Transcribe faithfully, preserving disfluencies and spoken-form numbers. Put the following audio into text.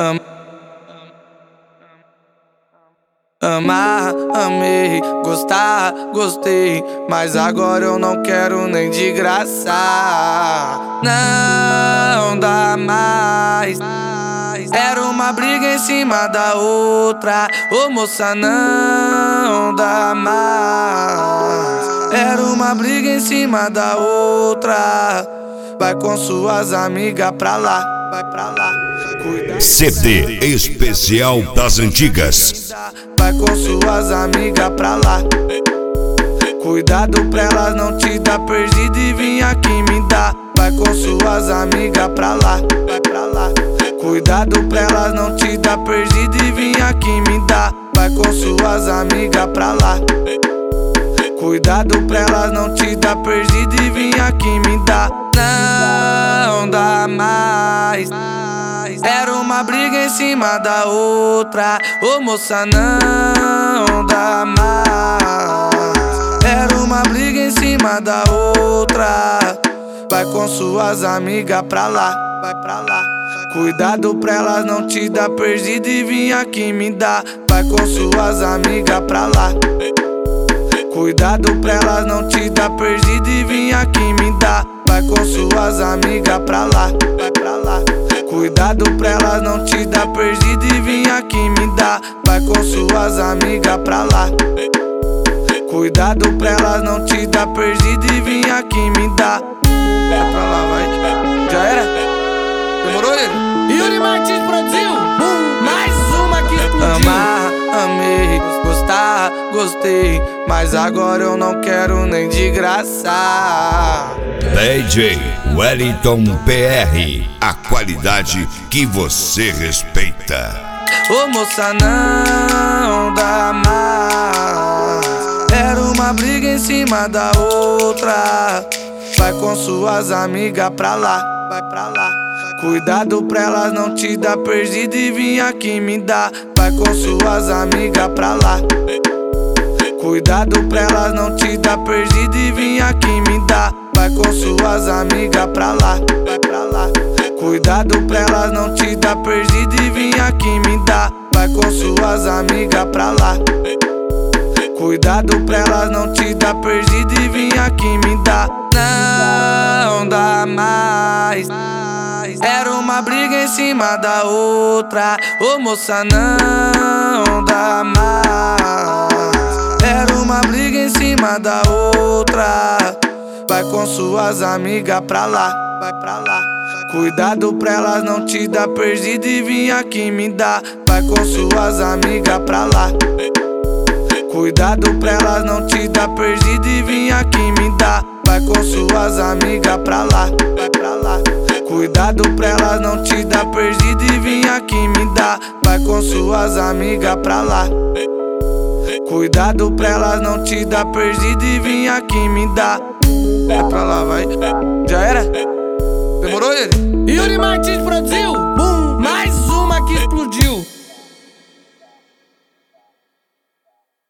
Am Amar, amei, gostar, gostei, mas agora eu não quero nem de graça. Não dá mais. Era uma briga em cima da outra. Ô moça, não dá mais. Era uma briga em cima da outra. Vai com suas amigas pra lá, vai pra lá. C D especial das antigas. Vai com suas amigas pra lá. Cuidado pra elas não te dar perdido e vir aqui me dar. Vai com suas amigas pra lá, vai pra lá. Cuidado pra elas não te dar perdido e vir aqui me dar. Vai com suas amigas pra lá. Cuidado pra elas não te dar perdido e vir aqui me dar. Não dá mais. Era uma briga em cima da outra. Ô moça, não dá mais. Era uma briga em cima da outra. Vai com suas amigas pra lá, vai pra lá. Cuidado pra elas não te dar perdido e vir aqui me dar. Vai com suas amigas pra lá. Cuidado pra elas não te dar perdido e vir aqui me dar. Vai com suas amigas pra lá, vai pra lá. Cuidado pra elas não te dar perdido e vir aqui me dar. Vai com suas amigas pra lá. Cuidado pra elas não te dar perdido e vir aqui me dar. Vai pra lá, vai. Já era? Demorou ele? Yuri Martins produziu mais uma que explodiu. Amar, amei, gostar, gostei, mas agora eu não quero nem de graça. D J Wellington P R, a qualidade que você respeita. Ô moça, não dá mais. Era uma briga em cima da outra. Vai com suas amigas pra lá, vai pra lá. Cuidado pra elas não te dar perdido e vir aqui me dar. Vai com suas amigas pra lá. Cuidado pra elas não te dar perdido e vir aqui me dar. Vai com suas amigas pra lá, vai pra lá. Cuidado pra elas não te dar perdido e vir aqui me dar. Vai com suas amigas pra lá. Cuidado pra elas não te dar perdido e vir aqui me dar. Não dá mais. Era uma briga em cima da outra. Ô moça, não dá mais. Era uma briga em cima da outra. Vai com suas amigas pra lá, vai pra lá. Cuidado pra elas não te dar perdido e vir aqui me dar. Vai com suas amigas pra lá. Cuidado pra elas não te dar perdido e vir aqui me dar. Vai com suas amigas pra lá, vai pra lá. Cuidado pra elas não te dar perdido e vir aqui me dar. Vai com suas amigas pra lá. Cuidado pra elas não te dar perdido e vir aqui me dar. Vai pra lá, vai. Já era? Demorou ele? Yuri Martins produziu mais uma que explodiu.